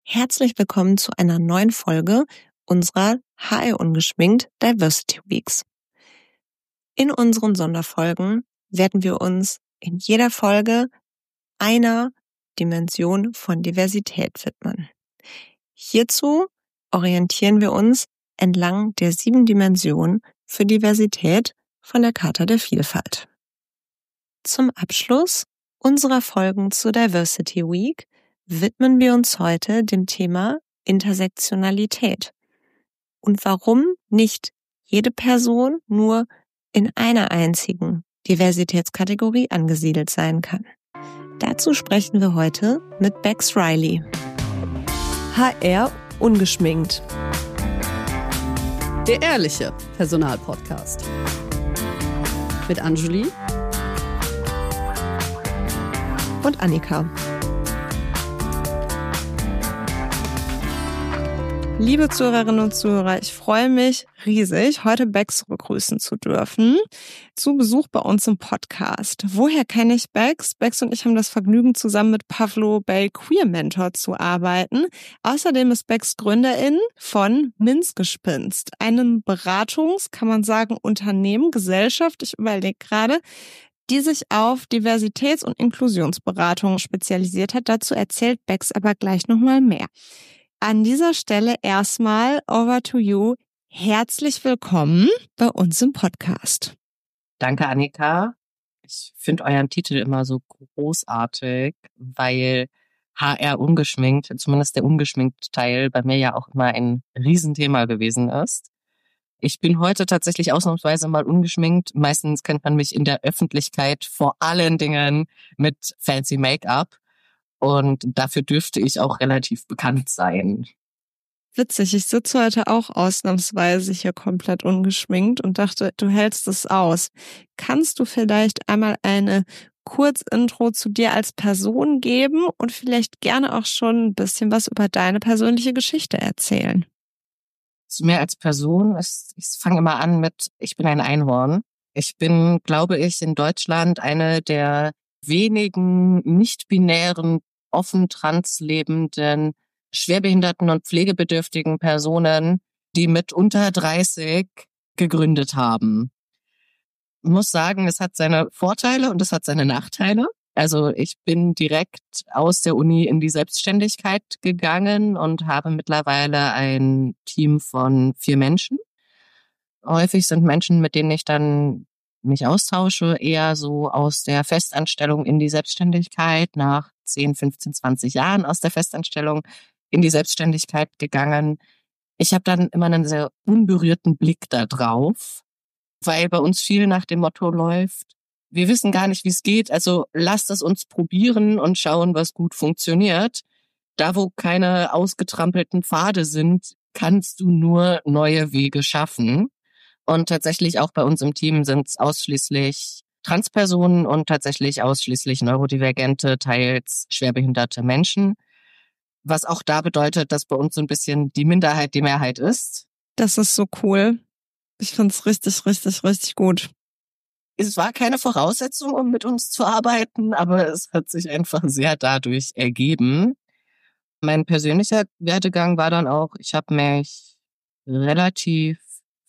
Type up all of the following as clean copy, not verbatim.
Herzlich willkommen zu einer neuen Folge unserer HR Ungeschminkt Diversity Weeks. In unseren Sonderfolgen werden wir uns in jeder Folge einer Dimension von Diversität widmen. Hierzu orientieren wir uns entlang der 7 Dimensionen für Diversität von der Charta der Vielfalt. Zum Abschluss unserer Folgen zur Diversity Week widmen wir uns heute dem Thema Intersektionalität und warum nicht jede Person nur in einer einzigen Diversitätskategorie angesiedelt sein kann. Dazu sprechen wir heute mit Bex Riley. HR Ungeschminkt. Der ehrliche Personalpodcast. Mit Anjuli und Annika. Liebe Zuhörerinnen und Zuhörer, ich freue mich riesig, heute Bex begrüßen zu dürfen, zu Besuch bei uns im Podcast. Woher kenne ich Bex? Bex und ich haben das Vergnügen, zusammen mit Pavlo bei Queer Mentor zu arbeiten. Außerdem ist Bex Gründerin von Minzgespinst, einem kann man sagen, Unternehmen, Gesellschaft, ich überlege gerade, die sich auf Diversitäts- und Inklusionsberatung spezialisiert hat. Dazu erzählt Bex aber gleich nochmal mehr. An dieser Stelle erstmal over to you. Herzlich willkommen bei uns im Podcast. Danke, Annika. Ich finde euren Titel immer so großartig, weil HR ungeschminkt, zumindest der ungeschminkte Teil, bei mir ja auch immer ein Riesenthema gewesen ist. Ich bin heute tatsächlich ausnahmsweise mal ungeschminkt. Meistens kennt man mich in der Öffentlichkeit vor allen Dingen mit fancy Make-up. Und dafür dürfte ich auch relativ bekannt sein. Witzig, ich sitze heute auch ausnahmsweise hier komplett ungeschminkt und dachte, du hältst es aus. Kannst du vielleicht einmal eine Kurzintro zu dir als Person geben und vielleicht gerne auch schon ein bisschen was über deine persönliche Geschichte erzählen? Zu mir als Person, ich fange immer an mit, ich bin ein Einhorn. Ich bin, glaube ich, in Deutschland eine der wenigen nicht-binären, offen translebenden, schwerbehinderten und pflegebedürftigen Personen, die mit unter 30 gegründet haben. Ich muss sagen, es hat seine Vorteile und es hat seine Nachteile. Also ich bin direkt aus der Uni in die Selbstständigkeit gegangen und habe mittlerweile ein Team von 4 Menschen. Häufig sind Menschen, mit denen ich dann mich austausche, eher so aus der Festanstellung in die Selbstständigkeit, nach 10, 15, 20 Jahren aus der Festanstellung in die Selbstständigkeit gegangen. Ich habe dann immer einen sehr unberührten Blick da drauf, weil bei uns viel nach dem Motto läuft, wir wissen gar nicht, wie es geht, also lasst es uns probieren und schauen, was gut funktioniert. Da, wo keine ausgetrampelten Pfade sind, kannst du nur neue Wege schaffen. Und tatsächlich auch bei uns im Team sind es ausschließlich Transpersonen und tatsächlich ausschließlich neurodivergente, teils schwerbehinderte Menschen. Was auch da bedeutet, dass bei uns so ein bisschen die Minderheit die Mehrheit ist. Das ist so cool. Ich find's richtig, richtig, richtig gut. Es war keine Voraussetzung, um mit uns zu arbeiten, aber es hat sich einfach sehr dadurch ergeben. Mein persönlicher Werdegang war dann auch, ich habe mich relativ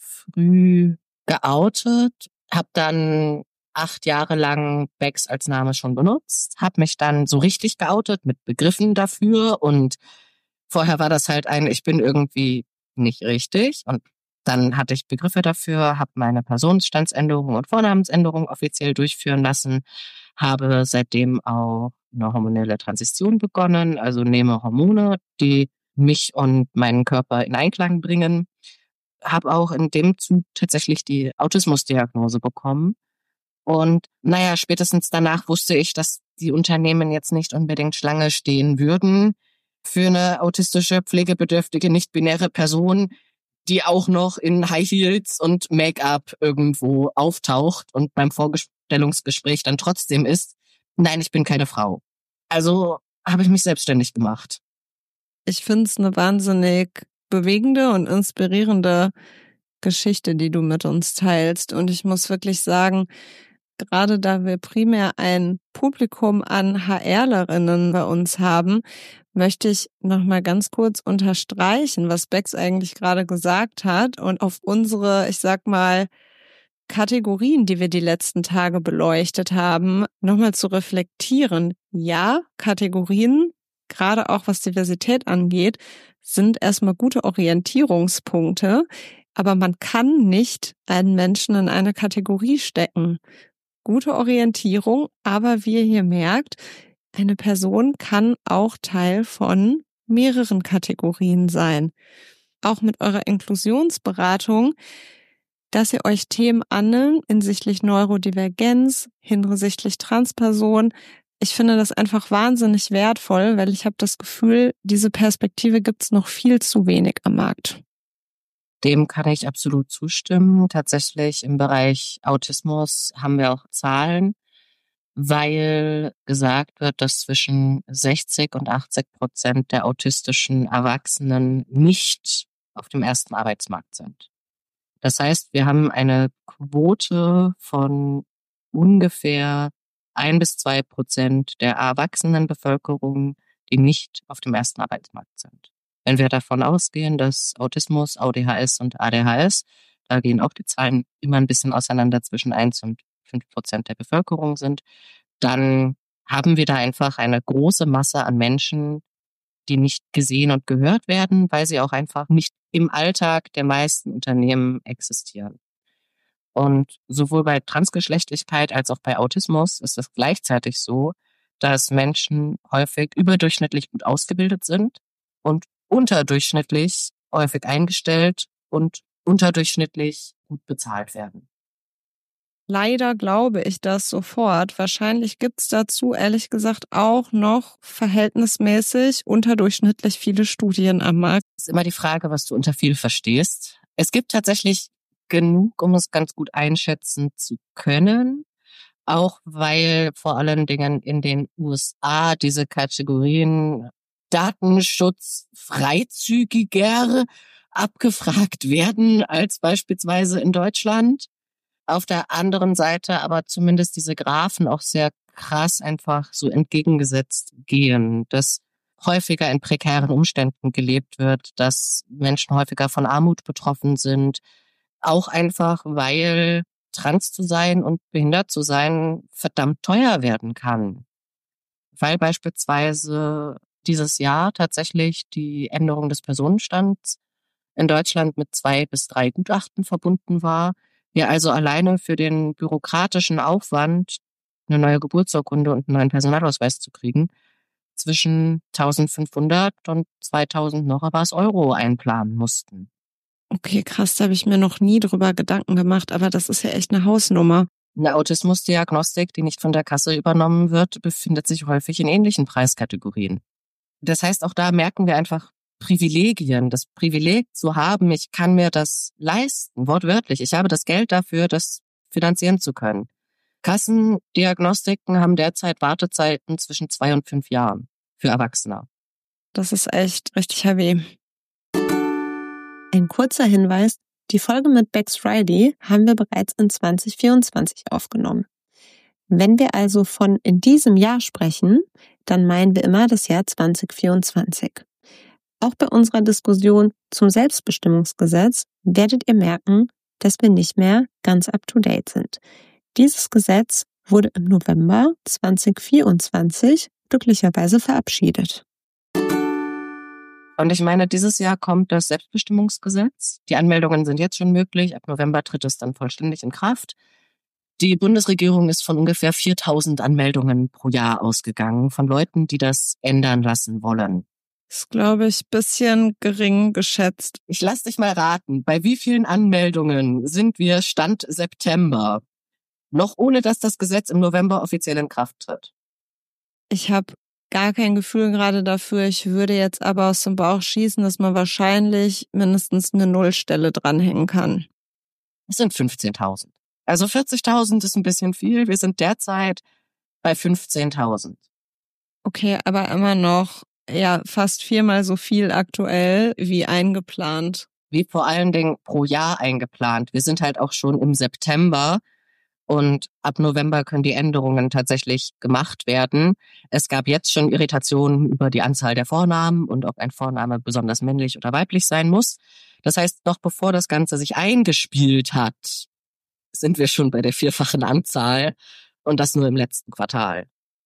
früh geoutet, habe dann 8 Jahre lang Bex als Name schon benutzt, habe mich dann so richtig geoutet mit Begriffen dafür und vorher war das halt ich bin irgendwie nicht richtig und dann hatte ich Begriffe dafür, habe meine Personenstandsänderung und Vornamensänderung offiziell durchführen lassen, habe seitdem auch eine hormonelle Transition begonnen, also nehme Hormone, die mich und meinen Körper in Einklang bringen. Habe auch in dem Zug tatsächlich die Autismusdiagnose bekommen. Und spätestens danach wusste ich, dass die Unternehmen jetzt nicht unbedingt Schlange stehen würden für eine autistische, pflegebedürftige, nicht-binäre Person, die auch noch in High Heels und Make-up irgendwo auftaucht und beim Vorstellungsgespräch dann trotzdem ist, nein, ich bin keine Frau. Also habe ich mich selbstständig gemacht. Ich finde es eine wahnsinnig bewegende und inspirierende Geschichte, die du mit uns teilst. Und ich muss wirklich sagen, gerade da wir primär ein Publikum an HRlerinnen bei uns haben, möchte ich nochmal ganz kurz unterstreichen, was Bex eigentlich gerade gesagt hat und auf unsere, ich sag mal, Kategorien, die wir die letzten Tage beleuchtet haben, nochmal zu reflektieren. Ja, Kategorien, gerade auch was Diversität angeht, sind erstmal gute Orientierungspunkte, aber man kann nicht einen Menschen in eine Kategorie stecken. Gute Orientierung, aber wie ihr hier merkt, eine Person kann auch Teil von mehreren Kategorien sein. Auch mit eurer Inklusionsberatung, dass ihr euch Themen annimmt hinsichtlich Neurodivergenz, hinsichtlich Transperson. Ich finde das einfach wahnsinnig wertvoll, weil ich habe das Gefühl, diese Perspektive gibt es noch viel zu wenig am Markt. Dem kann ich absolut zustimmen. Tatsächlich im Bereich Autismus haben wir auch Zahlen, weil gesagt wird, dass zwischen 60% und 80% der autistischen Erwachsenen nicht auf dem ersten Arbeitsmarkt sind. Das heißt, wir haben eine Quote von ungefähr 1-2% der erwachsenen Bevölkerung, die nicht auf dem ersten Arbeitsmarkt sind. Wenn wir davon ausgehen, dass Autismus, ADHS und ADHS, da gehen auch die Zahlen immer ein bisschen auseinander, zwischen 1 und 5% der Bevölkerung sind, dann haben wir da einfach eine große Masse an Menschen, die nicht gesehen und gehört werden, weil sie auch einfach nicht im Alltag der meisten Unternehmen existieren. Und sowohl bei Transgeschlechtlichkeit als auch bei Autismus ist es gleichzeitig so, dass Menschen häufig überdurchschnittlich gut ausgebildet sind und unterdurchschnittlich häufig eingestellt und unterdurchschnittlich gut bezahlt werden. Leider glaube ich das sofort. Wahrscheinlich gibt's dazu, ehrlich gesagt, auch noch verhältnismäßig unterdurchschnittlich viele Studien am Markt. Es ist immer die Frage, was du unter viel verstehst. Es gibt tatsächlich genug, um es ganz gut einschätzen zu können. Auch weil vor allen Dingen in den USA diese Kategorien Datenschutz freizügiger abgefragt werden als beispielsweise in Deutschland. Auf der anderen Seite aber zumindest diese Graphen auch sehr krass einfach so entgegengesetzt gehen, dass häufiger in prekären Umständen gelebt wird, dass Menschen häufiger von Armut betroffen sind, auch einfach, weil trans zu sein und behindert zu sein verdammt teuer werden kann. Weil beispielsweise dieses Jahr tatsächlich die Änderung des Personenstands in Deutschland mit 2 bis 3 Gutachten verbunden war. Wir also alleine für den bürokratischen Aufwand, eine neue Geburtsurkunde und einen neuen Personalausweis zu kriegen, zwischen 1.500 und 2.000 noch was Euro einplanen mussten. Okay, krass, da habe ich mir noch nie drüber Gedanken gemacht, aber das ist ja echt eine Hausnummer. Eine Autismusdiagnostik, die nicht von der Kasse übernommen wird, befindet sich häufig in ähnlichen Preiskategorien. Das heißt, auch da merken wir einfach Privilegien, das Privileg zu haben, ich kann mir das leisten, wortwörtlich. Ich habe das Geld dafür, das finanzieren zu können. Kassendiagnostiken haben derzeit Wartezeiten zwischen 2 und 5 Jahren für Erwachsene. Das ist echt richtig heavy. Ein kurzer Hinweis, die Folge mit Bex Riley haben wir bereits in 2024 aufgenommen. Wenn wir also von in diesem Jahr sprechen, dann meinen wir immer das Jahr 2024. Auch bei unserer Diskussion zum Selbstbestimmungsgesetz werdet ihr merken, dass wir nicht mehr ganz up-to-date sind. Dieses Gesetz wurde im November 2024 glücklicherweise verabschiedet. Und ich meine, dieses Jahr kommt das Selbstbestimmungsgesetz. Die Anmeldungen sind jetzt schon möglich. Ab November tritt es dann vollständig in Kraft. Die Bundesregierung ist von ungefähr 4.000 Anmeldungen pro Jahr ausgegangen, von Leuten, die das ändern lassen wollen. Das ist, glaube ich, ein bisschen gering geschätzt. Ich lass dich mal raten, bei wie vielen Anmeldungen sind wir Stand September? Noch ohne, dass das Gesetz im November offiziell in Kraft tritt. Ich habe gar kein Gefühl gerade dafür. Ich würde jetzt aber aus dem Bauch schießen, dass man wahrscheinlich mindestens eine Nullstelle dranhängen kann. Es sind 15.000. Also 40.000 ist ein bisschen viel. Wir sind derzeit bei 15.000. Okay, aber immer noch ja fast 4-mal so viel aktuell wie eingeplant. Wie vor allen Dingen pro Jahr eingeplant. Wir sind halt auch schon im September Und ab November können die Änderungen tatsächlich gemacht werden. Es gab jetzt schon Irritationen über die Anzahl der Vornamen und ob ein Vorname besonders männlich oder weiblich sein muss. Das heißt, noch bevor das Ganze sich eingespielt hat, sind wir schon bei der 4-fachen Anzahl und das nur im letzten Quartal.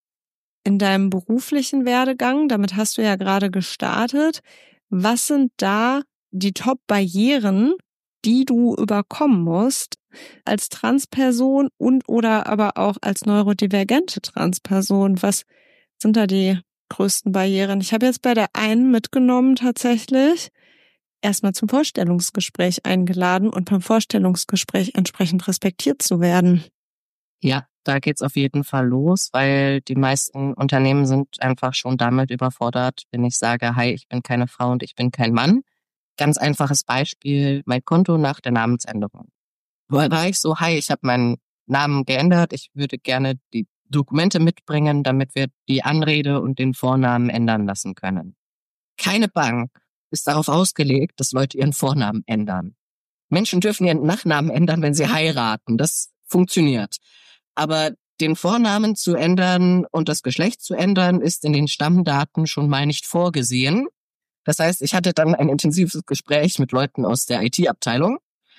In deinem beruflichen Werdegang, damit hast du ja gerade gestartet, was sind da die Top-Barrieren, die du überkommen musst als Transperson und oder aber auch als neurodivergente Transperson? Was sind da die größten Barrieren? Ich habe jetzt bei der einen mitgenommen tatsächlich, erstmal zum Vorstellungsgespräch eingeladen und beim Vorstellungsgespräch entsprechend respektiert zu werden. Ja, da geht's auf jeden Fall los, weil die meisten Unternehmen sind einfach schon damit überfordert, wenn ich sage, hi, ich bin keine Frau und ich bin kein Mann. Ganz einfaches Beispiel, mein Konto nach der Namensänderung. Da war ich so, hi, ich habe meinen Namen geändert, ich würde gerne die Dokumente mitbringen, damit wir die Anrede und den Vornamen ändern lassen können. Keine Bank ist darauf ausgelegt, dass Leute ihren Vornamen ändern. Menschen dürfen ihren Nachnamen ändern, wenn sie heiraten. Das funktioniert. Aber den Vornamen zu ändern und das Geschlecht zu ändern, ist in den Stammdaten schon mal nicht vorgesehen. Das heißt, ich hatte dann ein intensives Gespräch mit Leuten aus der IT-Abteilung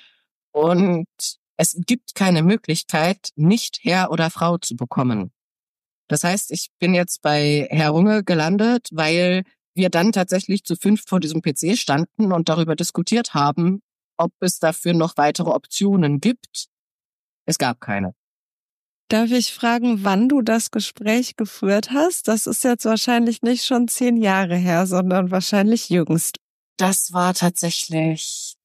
und es gibt keine Möglichkeit, nicht Herr oder Frau zu bekommen. Das heißt, ich bin jetzt bei Herr Runge gelandet, weil wir dann tatsächlich zu 5 vor diesem PC standen und darüber diskutiert haben, ob es dafür noch weitere Optionen gibt. Es gab keine. Darf ich fragen, wann du das Gespräch geführt hast? Das ist jetzt wahrscheinlich nicht schon 10 Jahre her, sondern wahrscheinlich jüngst. Das war tatsächlich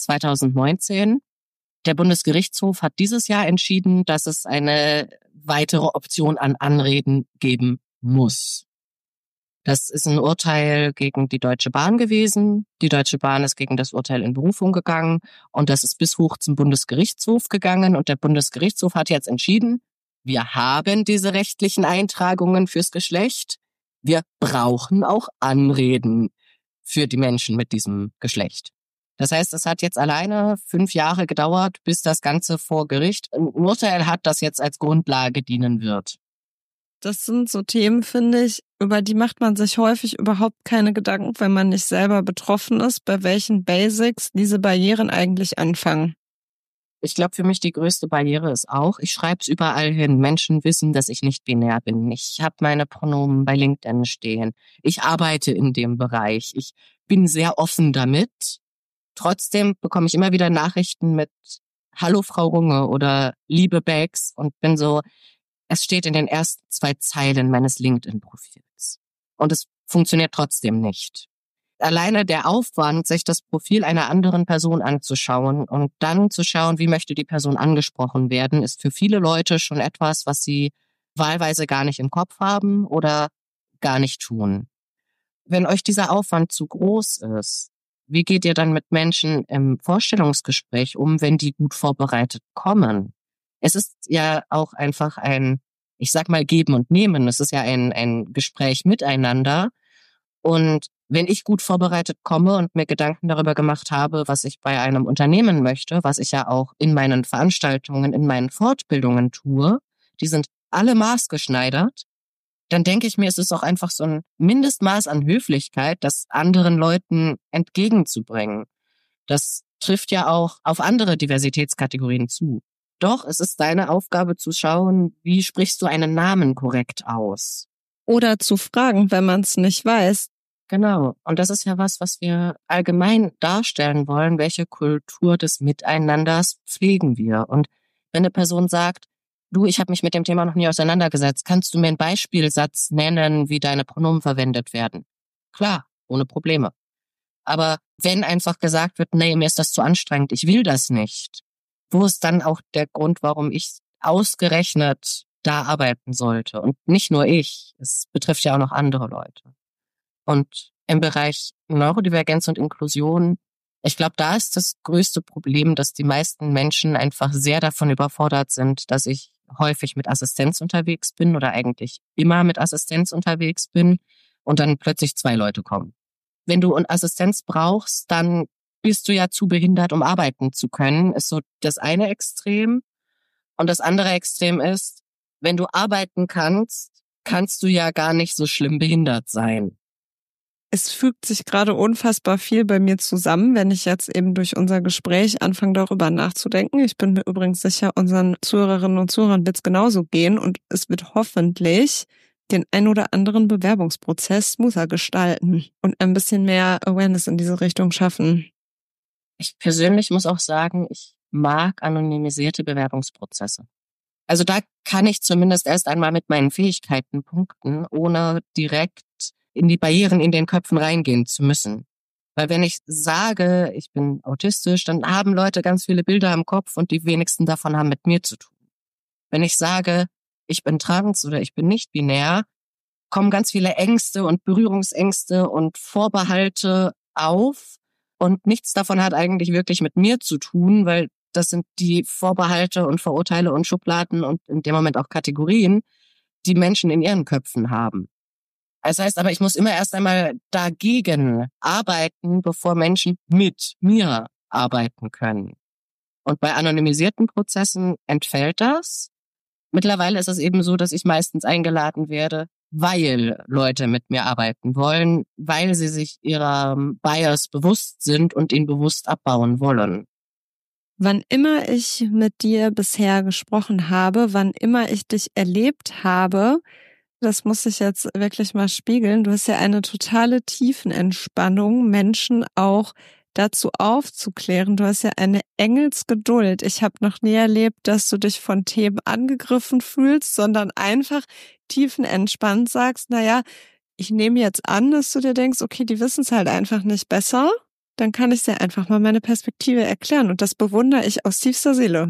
2019. Der Bundesgerichtshof hat dieses Jahr entschieden, dass es eine weitere Option an Anreden geben muss. Das ist ein Urteil gegen die Deutsche Bahn gewesen. Die Deutsche Bahn ist gegen das Urteil in Berufung gegangen und das ist bis hoch zum Bundesgerichtshof gegangen und der Bundesgerichtshof hat jetzt entschieden, wir haben diese rechtlichen Eintragungen fürs Geschlecht. Wir brauchen auch Anreden für die Menschen mit diesem Geschlecht. Das heißt, es hat jetzt alleine 5 Jahre gedauert, bis das Ganze vor Gericht ein Urteil hat, das jetzt als Grundlage dienen wird. Das sind so Themen, finde ich, über die macht man sich häufig überhaupt keine Gedanken, wenn man nicht selber betroffen ist, bei welchen Basics diese Barrieren eigentlich anfangen. Ich glaube, für mich die größte Barriere ist auch, ich schreibe es überall hin. Menschen wissen, dass ich nicht binär bin. Ich habe meine Pronomen bei LinkedIn stehen. Ich arbeite in dem Bereich. Ich bin sehr offen damit. Trotzdem bekomme ich immer wieder Nachrichten mit Hallo Frau Runge oder liebe Bags und bin so, es steht in den ersten 2 Zeilen meines LinkedIn-Profils. Und es funktioniert trotzdem nicht. Alleine der Aufwand, sich das Profil einer anderen Person anzuschauen und dann zu schauen, wie möchte die Person angesprochen werden, ist für viele Leute schon etwas, was sie wahlweise gar nicht im Kopf haben oder gar nicht tun. Wenn euch dieser Aufwand zu groß ist, wie geht ihr dann mit Menschen im Vorstellungsgespräch um, wenn die gut vorbereitet kommen? Es ist ja auch einfach ein, ich sag mal, Geben und Nehmen. Es ist ja ein Gespräch miteinander. Und wenn ich gut vorbereitet komme und mir Gedanken darüber gemacht habe, was ich bei einem Unternehmen möchte, was ich ja auch in meinen Veranstaltungen, in meinen Fortbildungen tue, die sind alle maßgeschneidert, dann denke ich mir, es ist auch einfach so ein Mindestmaß an Höflichkeit, das anderen Leuten entgegenzubringen. Das trifft ja auch auf andere Diversitätskategorien zu. Doch, es ist deine Aufgabe zu schauen, wie sprichst du einen Namen korrekt aus? Oder zu fragen, wenn man es nicht weiß. Genau. Und das ist ja was wir allgemein darstellen wollen. Welche Kultur des Miteinanders pflegen wir? Und wenn eine Person sagt, du, ich habe mich mit dem Thema noch nie auseinandergesetzt, kannst du mir einen Beispielsatz nennen, wie deine Pronomen verwendet werden? Klar, ohne Probleme. Aber wenn einfach gesagt wird, nee, mir ist das zu anstrengend, ich will das nicht, wo ist dann auch der Grund, warum ich ausgerechnet da arbeiten sollte? Und nicht nur ich, es betrifft ja auch noch andere Leute. Und im Bereich Neurodivergenz und Inklusion, ich glaube, da ist das größte Problem, dass die meisten Menschen einfach sehr davon überfordert sind, dass ich häufig mit Assistenz unterwegs bin oder eigentlich immer mit Assistenz unterwegs bin und dann plötzlich 2 Leute kommen. Wenn du Assistenz brauchst, dann bist du ja zu behindert, um arbeiten zu können, ist so das eine Extrem. Und das andere Extrem ist, wenn du arbeiten kannst, kannst du ja gar nicht so schlimm behindert sein. Es fügt sich gerade unfassbar viel bei mir zusammen, wenn ich jetzt eben durch unser Gespräch anfange, darüber nachzudenken. Ich bin mir übrigens sicher, unseren Zuhörerinnen und Zuhörern wird es genauso gehen und es wird hoffentlich den ein oder anderen Bewerbungsprozess smoother gestalten und ein bisschen mehr Awareness in diese Richtung schaffen. Ich persönlich muss auch sagen, ich mag anonymisierte Bewerbungsprozesse. Also da kann ich zumindest erst einmal mit meinen Fähigkeiten punkten, ohne direkt in die Barrieren in den Köpfen reingehen zu müssen. Weil wenn ich sage, ich bin autistisch, dann haben Leute ganz viele Bilder im Kopf und die wenigsten davon haben mit mir zu tun. Wenn ich sage, ich bin trans oder ich bin nicht binär, kommen ganz viele Ängste und Berührungsängste und Vorbehalte auf und nichts davon hat eigentlich wirklich mit mir zu tun, weil das sind die Vorbehalte und Vorurteile und Schubladen und in dem Moment auch Kategorien, die Menschen in ihren Köpfen haben. Das heißt aber, ich muss immer erst einmal dagegen arbeiten, bevor Menschen mit mir arbeiten können. Und bei anonymisierten Prozessen entfällt das. Mittlerweile ist es eben so, dass ich meistens eingeladen werde, weil Leute mit mir arbeiten wollen, weil sie sich ihrer Bias bewusst sind und ihn bewusst abbauen wollen. Wann immer ich mit dir bisher gesprochen habe, wann immer ich dich erlebt habe, das muss ich jetzt wirklich mal spiegeln. Du hast ja eine totale Tiefenentspannung, Menschen auch dazu aufzuklären. Du hast ja eine Engelsgeduld. Ich habe noch nie erlebt, dass du dich von Themen angegriffen fühlst, sondern einfach tiefenentspannt sagst, naja, ich nehme jetzt an, dass du dir denkst, okay, die wissen es halt einfach nicht besser. Dann kann ich dir einfach mal meine Perspektive erklären. Und das bewundere ich aus tiefster Seele.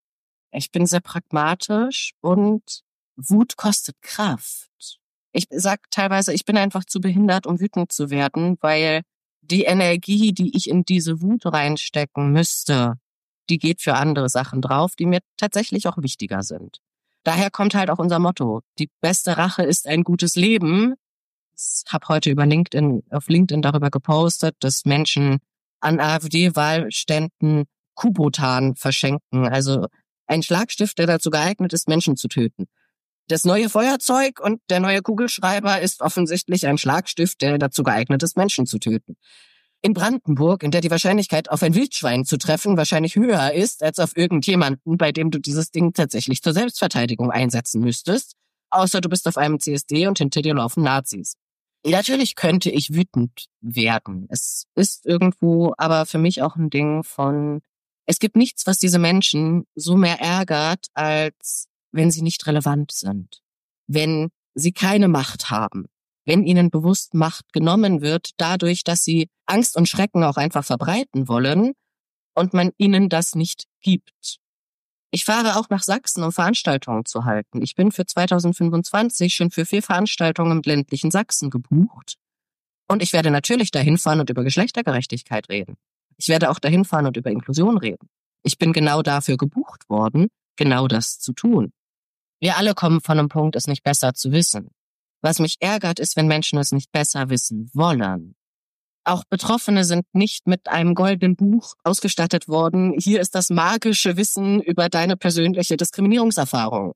Ich bin sehr pragmatisch und Wut kostet Kraft. Ich sag teilweise, ich bin einfach zu behindert, um wütend zu werden, weil die Energie, die ich in diese Wut reinstecken müsste, die geht für andere Sachen drauf, die mir tatsächlich auch wichtiger sind. Daher kommt halt auch unser Motto: Die beste Rache ist ein gutes Leben. Ich habe heute auf LinkedIn darüber gepostet, dass Menschen an AfD-Wahlständen Kubotan verschenken, also ein Schlagstift, der dazu geeignet ist, Menschen zu töten. Das neue Feuerzeug und der neue Kugelschreiber ist offensichtlich ein Schlagstift, der dazu geeignet ist, Menschen zu töten. In Brandenburg, in der die Wahrscheinlichkeit, auf ein Wildschwein zu treffen, wahrscheinlich höher ist, als auf irgendjemanden, bei dem du dieses Ding tatsächlich zur Selbstverteidigung einsetzen müsstest, außer du bist auf einem CSD und hinter dir laufen Nazis. Natürlich könnte ich wütend werden. Es ist irgendwo aber für mich auch ein Ding von, es gibt nichts, was diese Menschen so mehr ärgert, als wenn sie nicht relevant sind, wenn sie keine Macht haben, wenn ihnen bewusst Macht genommen wird, dadurch, dass sie Angst und Schrecken auch einfach verbreiten wollen und man ihnen das nicht gibt. Ich fahre auch nach Sachsen, um Veranstaltungen zu halten. Ich bin für 2025 schon für 4 Veranstaltungen im ländlichen Sachsen gebucht. Und ich werde natürlich dahin fahren und über Geschlechtergerechtigkeit reden. Ich werde auch dahin fahren und über Inklusion reden. Ich bin genau dafür gebucht worden, genau das zu tun. Wir alle kommen von einem Punkt, es nicht besser zu wissen. Was mich ärgert, ist, wenn Menschen es nicht besser wissen wollen. Auch Betroffene sind nicht mit einem goldenen Buch ausgestattet worden. Hier ist das magische Wissen über deine persönliche Diskriminierungserfahrung.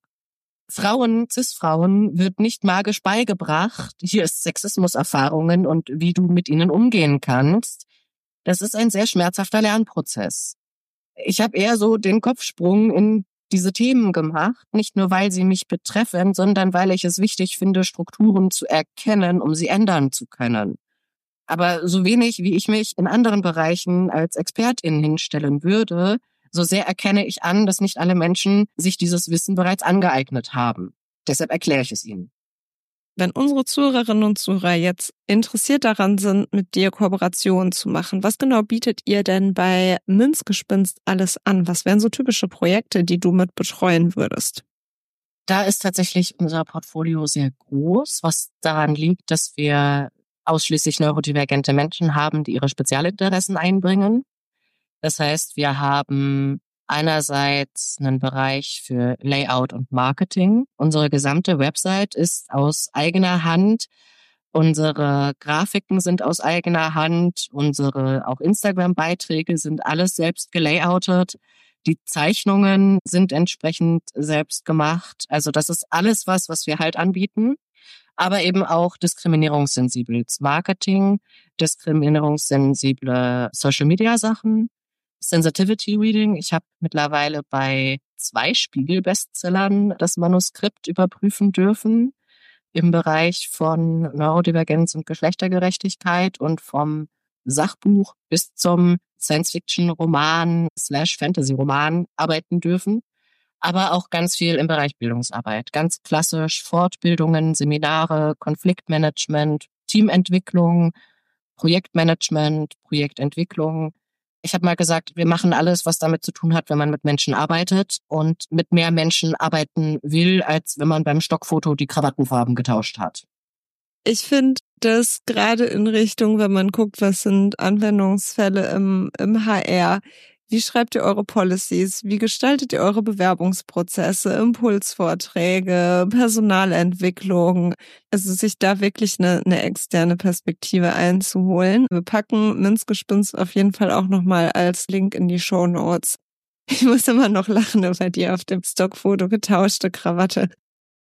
Cis-Frauen wird nicht magisch beigebracht. Hier ist Sexismuserfahrungen und wie du mit ihnen umgehen kannst. Das ist ein sehr schmerzhafter Lernprozess. Ich habe eher so den Kopfsprung in diese Themen gemacht, nicht nur weil sie mich betreffen, sondern weil ich es wichtig finde, Strukturen zu erkennen, um sie ändern zu können. Aber so wenig, wie ich mich in anderen Bereichen als Expertin hinstellen würde, so sehr erkenne ich an, dass nicht alle Menschen sich dieses Wissen bereits angeeignet haben. Deshalb erkläre ich es ihnen. Wenn unsere Zuhörerinnen und Zuhörer jetzt interessiert daran sind, mit dir Kooperationen zu machen, was genau bietet ihr denn bei Minzgespinst alles an? Was wären so typische Projekte, die du mit betreuen würdest? Da ist tatsächlich unser Portfolio sehr groß, was daran liegt, dass wir ausschließlich neurodivergente Menschen haben, die ihre Spezialinteressen einbringen. Das heißt, wir haben einerseits einen Bereich für Layout und Marketing. Unsere gesamte Website ist aus eigener Hand. Unsere Grafiken sind aus eigener Hand. Unsere auch Instagram-Beiträge sind alles selbst gelayoutet. Die Zeichnungen sind entsprechend selbst gemacht. Also das ist alles was wir halt anbieten. Aber eben auch diskriminierungssensibles Marketing, diskriminierungssensible Social-Media-Sachen, Sensitivity Reading. Ich habe mittlerweile bei 2 Spiegel-Bestsellern das Manuskript überprüfen dürfen im Bereich von Neurodivergenz und Geschlechtergerechtigkeit und vom Sachbuch bis zum Science-Fiction-Roman/Fantasy-Roman arbeiten dürfen. Aber auch ganz viel im Bereich Bildungsarbeit. Ganz klassisch Fortbildungen, Seminare, Konfliktmanagement, Teamentwicklung, Projektmanagement, Projektentwicklung. Ich habe mal gesagt, wir machen alles, was damit zu tun hat, wenn man mit Menschen arbeitet und mit mehr Menschen arbeiten will, als wenn man beim Stockfoto die Krawattenfarben getauscht hat. Ich finde das gerade in Richtung, wenn man guckt, was sind Anwendungsfälle im HR. Wie schreibt ihr eure Policies? Wie gestaltet ihr eure Bewerbungsprozesse, Impulsvorträge, Personalentwicklung? Also sich da wirklich eine externe Perspektive einzuholen. Wir packen Minzgespinst auf jeden Fall auch nochmal als Link in die Shownotes. Ich muss immer noch lachen über die auf dem Stockfoto getauschte Krawatte.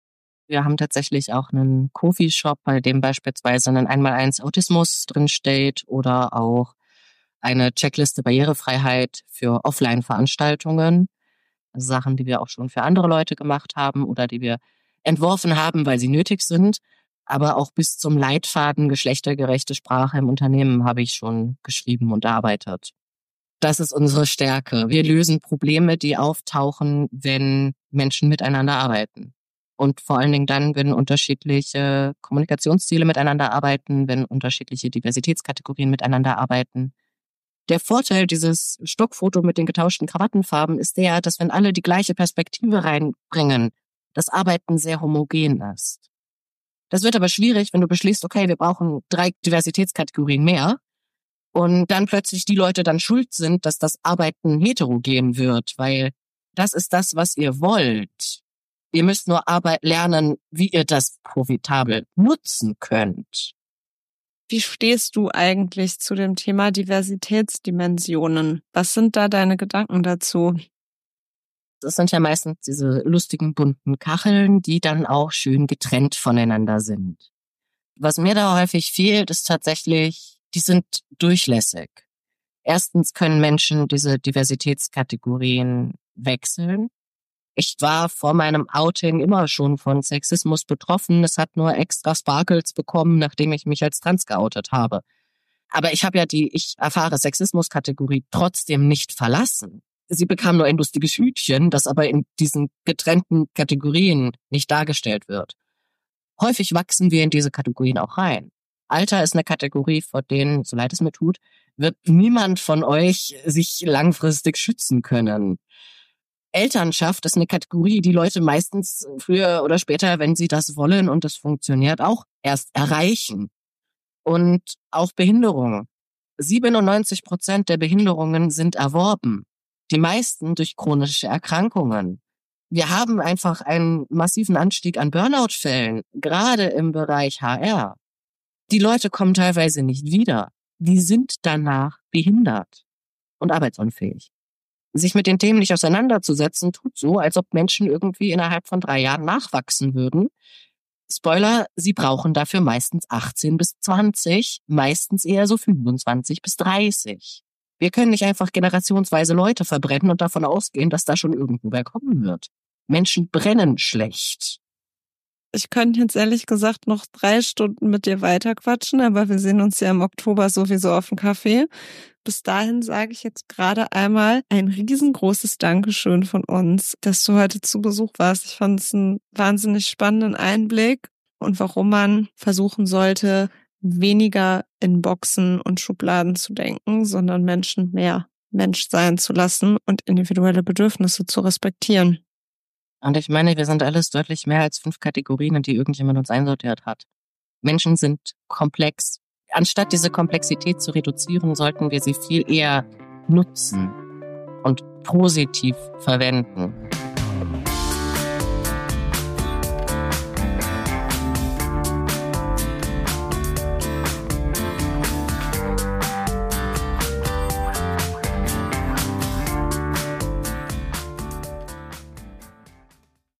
Wir haben tatsächlich auch einen Coffeeshop, bei dem beispielsweise ein 1x1 Autismus drinsteht oder auch eine Checkliste Barrierefreiheit für Offline-Veranstaltungen. Sachen, die wir auch schon für andere Leute gemacht haben oder die wir entworfen haben, weil sie nötig sind. Aber auch bis zum Leitfaden geschlechtergerechte Sprache im Unternehmen habe ich schon geschrieben und erarbeitet. Das ist unsere Stärke. Wir lösen Probleme, die auftauchen, wenn Menschen miteinander arbeiten. Und vor allen Dingen dann, wenn unterschiedliche Kommunikationsstile miteinander arbeiten, wenn unterschiedliche Diversitätskategorien miteinander arbeiten. Der Vorteil dieses Stockfoto mit den getauschten Krawattenfarben ist der, dass wenn alle die gleiche Perspektive reinbringen, das Arbeiten sehr homogen ist. Das wird aber schwierig, wenn du beschließt, okay, wir brauchen 3 Diversitätskategorien mehr und dann plötzlich die Leute dann schuld sind, dass das Arbeiten heterogen wird, weil das ist das, was ihr wollt. Ihr müsst nur lernen, wie ihr das profitabel nutzen könnt. Wie stehst du eigentlich zu dem Thema Diversitätsdimensionen? Was sind da deine Gedanken dazu? Das sind ja meistens diese lustigen bunten Kacheln, die dann auch schön getrennt voneinander sind. Was mir da häufig fehlt, ist tatsächlich, die sind durchlässig. Erstens können Menschen diese Diversitätskategorien wechseln. Ich war vor meinem Outing immer schon von Sexismus betroffen. Es hat nur extra Sparkles bekommen, nachdem ich mich als trans geoutet habe. Aber ich habe ja die Ich erfahre Sexismus-Kategorie trotzdem nicht verlassen. Sie bekam nur ein lustiges Hütchen, das aber in diesen getrennten Kategorien nicht dargestellt wird. Häufig wachsen wir in diese Kategorien auch rein. Alter ist eine Kategorie, vor denen, so leid es mir tut, wird niemand von euch sich langfristig schützen können. Elternschaft ist eine Kategorie, die Leute meistens früher oder später, wenn sie das wollen und es funktioniert, auch erst erreichen. Und auch Behinderung. 97% der Behinderungen sind erworben. Die meisten durch chronische Erkrankungen. Wir haben einfach einen massiven Anstieg an Burnout-Fällen, gerade im Bereich HR. Die Leute kommen teilweise nicht wieder. Die sind danach behindert und arbeitsunfähig. Sich mit den Themen nicht auseinanderzusetzen, tut so, als ob Menschen irgendwie innerhalb von 3 Jahren nachwachsen würden. Spoiler, sie brauchen dafür meistens 18 bis 20, meistens eher so 25 bis 30. Wir können nicht einfach generationsweise Leute verbrennen und davon ausgehen, dass da schon irgendwo wer kommen wird. Menschen brennen schlecht. Ich könnte jetzt ehrlich gesagt noch 3 Stunden mit dir weiterquatschen, aber wir sehen uns ja im Oktober sowieso auf dem Café. Bis dahin sage ich jetzt gerade einmal ein riesengroßes Dankeschön von uns, dass du heute zu Besuch warst. Ich fand es einen wahnsinnig spannenden Einblick und warum man versuchen sollte, weniger in Boxen und Schubladen zu denken, sondern Menschen mehr Mensch sein zu lassen und individuelle Bedürfnisse zu respektieren. Und ich meine, wir sind alles deutlich mehr als 5 Kategorien, in die irgendjemand uns einsortiert hat. Menschen sind komplex. Anstatt diese Komplexität zu reduzieren, sollten wir sie viel eher nutzen und positiv verwenden.